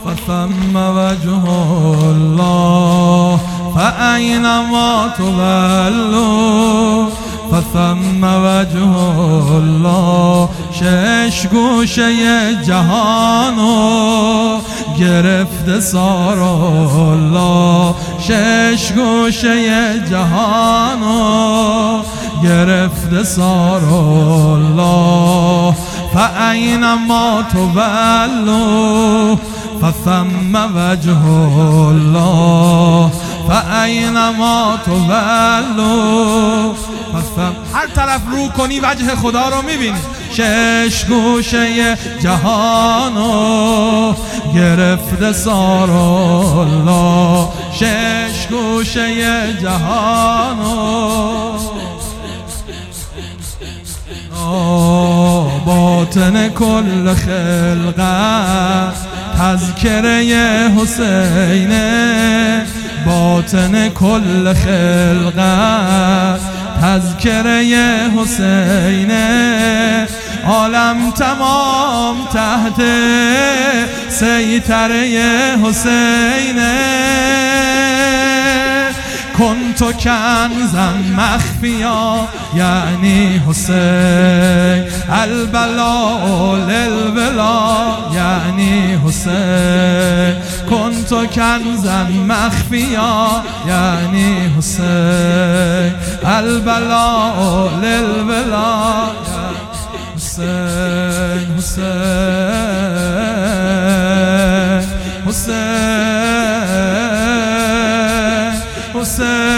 فثم وجه الله فأينما تولوا فثم وجه الله. شش گوشه جهانو گرفته سار الله، شش گوشه جهانو گرفته سار الله. فأینما تولوا فثم وجه الله فأینما تولوا فثم. هر طرف رو کنی وجه خدا رو میبینی. شش گوشه جهانو گرفته سار الله، شش گوشه جهانو. باطن کل خلقت تذکره حسینه، باطن کل خلقت تذکره حسینه. عالم تمام تحت سیطره حسینه. کنت کنزا مخفیا یعنی حسین، البلاء للولا یعنی حسین. کنت کنزا مخفیا یعنی حسین، البلاء للولا حسین. حسین حسین حسین